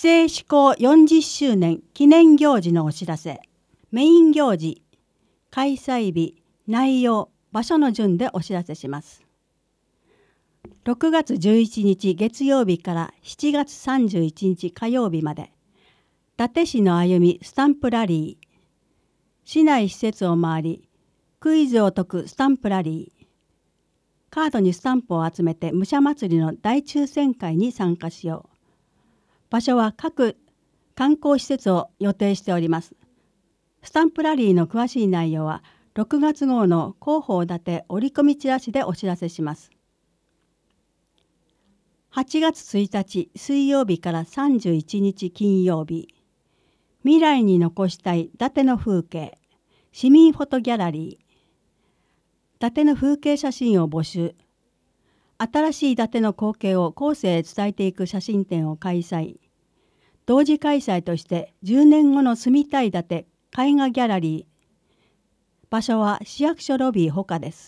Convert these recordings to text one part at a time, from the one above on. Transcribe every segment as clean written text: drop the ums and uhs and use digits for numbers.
政施行40周年記念行事のお知らせ。メイン行事、開催日、内容、場所の順でお知らせします。6月11日月曜日から7月31日火曜日まで、伊達市の歩みスタンプラリー、市内施設を回り、クイズを解くスタンプラリー、カードにスタンプを集めて武者祭りの大抽選会に参加しよう。場所は各観光施設を予定しております。スタンプラリーの詳しい内容は6月号の広報立て折り込みチラシでお知らせします。8月1日水曜日から31日金曜日、未来に残したい伊達の風景、市民フォトギャラリー、伊達の風景写真を募集、新しい伊達の光景を後世へ伝えていく写真展を開催。同時開催として10年後の住みたい伊達絵画ギャラリー。場所は市役所ロビーほかです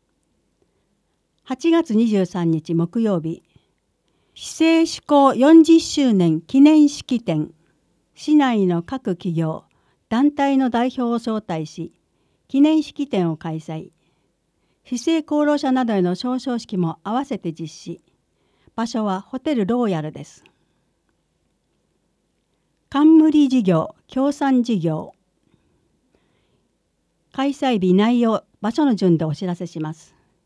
。8月23日木曜日、市政施行40周年記念式典。市内の各企業、団体の代表を招待し、記念式典を開催。市政功労者などへの表彰式も合わせて実施。場所はホテルローヤルです。冠事業、協賛事業。開催日、内容、場所の順でお知らせします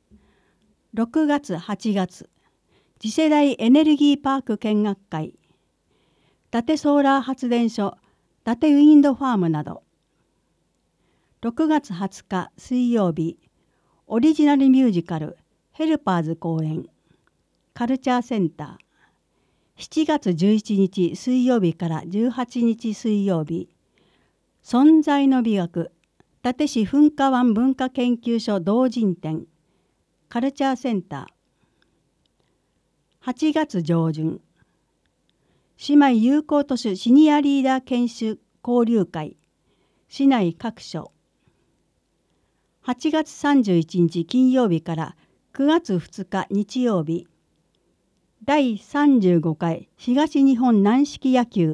。6月、8月、次世代エネルギーパーク見学会、伊達ソーラー発電所、伊達ウィンドファームなど。6月20日水曜日、オリジナルミュージカルヘルパーズ公演、カルチャーセンター。7月11日水曜日から18日水曜日、存在の美学、伊達市噴火湾文化研究所同人展、カルチャーセンター。8月上旬、姉妹友好都市シニアリーダー研修交流会、市内各所。8月31日金曜日から9月2日日曜日、第35回東日本軟式野球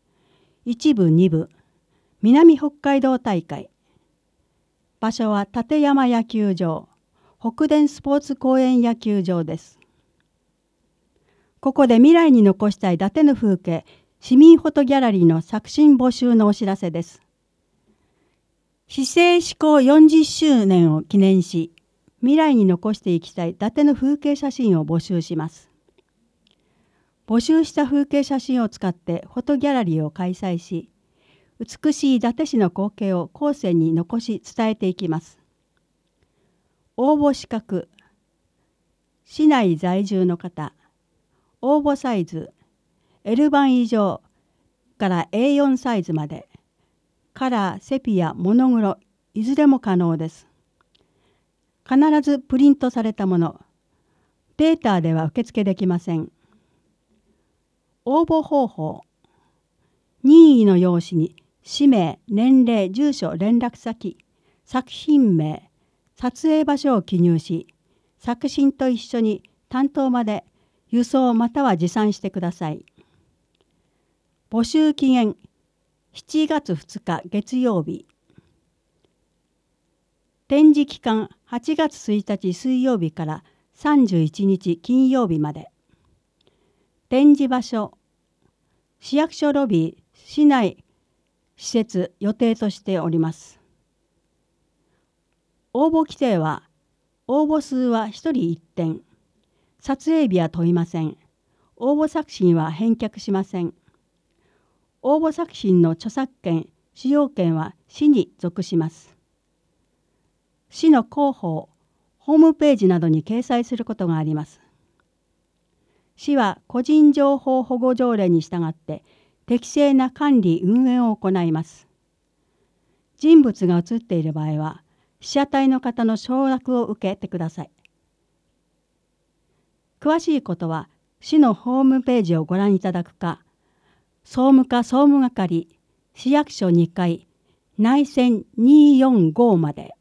1部2部南北海道大会。場所は立山野球場、北電スポーツ公園野球場です。ここで未来に残したい伊達の風景市民フォトギャラリーの作品募集のお知らせです。市政施行40周年を記念し、未来に残していきたい伊達の風景写真を募集します。募集した風景写真を使ってフォトギャラリーを開催し、美しい伊達市の光景を後世に残し伝えていきます。応募資格、市内在住の方、応募サイズ L 版以上から A4 サイズまで、カラー、セピア、モノクロ、いずれも可能です。必ずプリントされたもの、データでは受付できません。応募方法、任意の用紙に氏名、年齢、住所、連絡先、作品名、撮影場所を記入し、作品と一緒に担当まで郵送または持参してください。募集期限、7月2日月曜日。展示期間、8月1日水曜日から31日金曜日まで。展示場所、市役所ロビー、市内施設予定としております。応募規定は、応募数は1人1点。撮影日は問いません。応募作品は返却しません。応募作品の著作権、使用権は市に属します。市の広報、ホームページなどに掲載することがあります。市は個人情報保護条例に従って適正な管理運営を行います。人物が写っている場合は、被写体の方の承諾を受けてください。詳しいことは、市のホームページをご覧いただくか、総務課総務係、市役所2階、内線245まで。